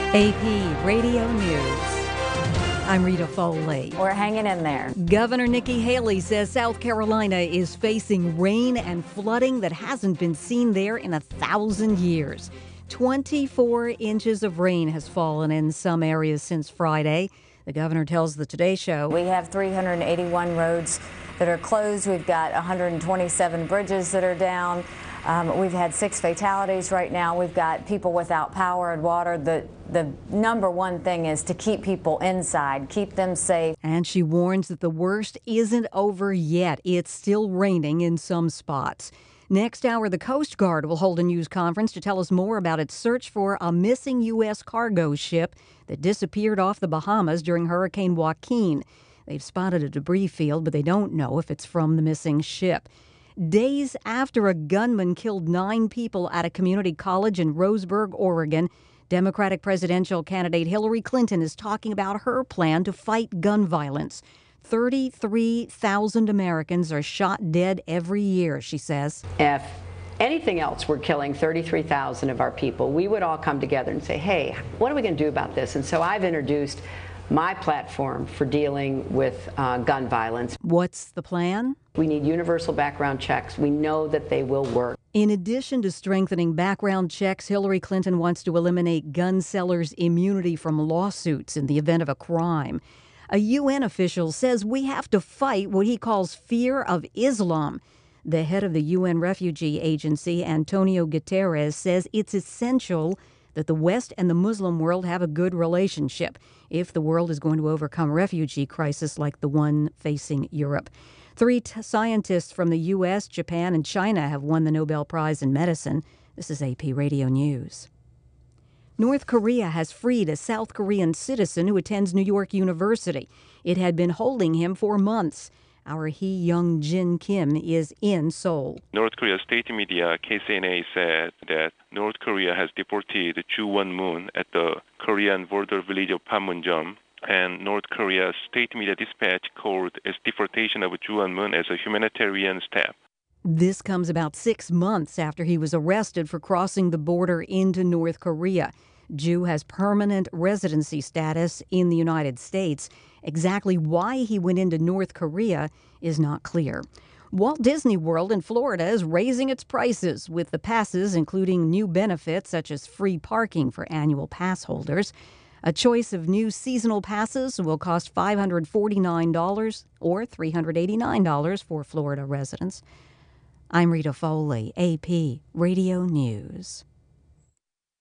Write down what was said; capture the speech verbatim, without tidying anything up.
A P Radio News. I'm Rita Foley. We're hanging in there. Governor Nikki Haley says South Carolina is facing rain and flooding that hasn't been seen there in a thousand years. twenty-four inches of rain has fallen in some areas since Friday. The governor tells the Today Show. We have three hundred eighty-one roads that are closed. We've got one hundred twenty-seven bridges that are down. Um, we've had six fatalities right now. We've got people without power and water. The, the number one thing is to keep people inside, keep them safe. And she warns that the worst isn't over yet. It's still raining in some spots. Next hour, the Coast Guard will hold a news conference to tell us more about its search for a missing U S cargo ship that disappeared off the Bahamas during Hurricane Joaquin. They've spotted a debris field, but they don't know if it's from the missing ship. Days after a gunman killed nine people at a community college in Roseburg, Oregon, Democratic presidential candidate Hillary Clinton is talking about her plan to fight gun violence. thirty-three thousand Americans are shot dead every year, she says. If anything else were killing thirty-three thousand of our people, we would all come together and say, hey, what are we going to do about this? And so I've introduced my platform for dealing with uh, gun violence. What's the plan? We need universal background checks. We know that they will work. In addition to strengthening background checks, Hillary Clinton wants to eliminate gun sellers' immunity from lawsuits in the event of a crime. A U N official says we have to fight what he calls fear of Islam. The head of the U N Refugee Agency, Antonio Guterres, says it's essential that the West and the Muslim world have a good relationship if the world is going to overcome a refugee crisis like the one facing Europe. Three t- scientists from the U S, Japan, and China have won the Nobel Prize in Medicine. This is A P Radio News. North Korea has freed a South Korean citizen who attends New York University. It had been holding him for months. Our Hee Young Jin Kim is in Seoul. North Korea state media K C N A said that North Korea has deported Ju Won-moon at the Korean border village of Panmunjom, and North Korea's state media dispatch called its deportation of Ju Won-moon as a humanitarian step. This comes about six months after he was arrested for crossing the border into North Korea. Ju has permanent residency status in the United States. Exactly why he went into North Korea is not clear. Walt Disney World in Florida is raising its prices, with the passes including new benefits such as free parking for annual pass holders. A choice of new seasonal passes will cost five hundred forty-nine dollars or three hundred eighty-nine dollars for Florida residents. I'm Rita Foley, A P Radio News.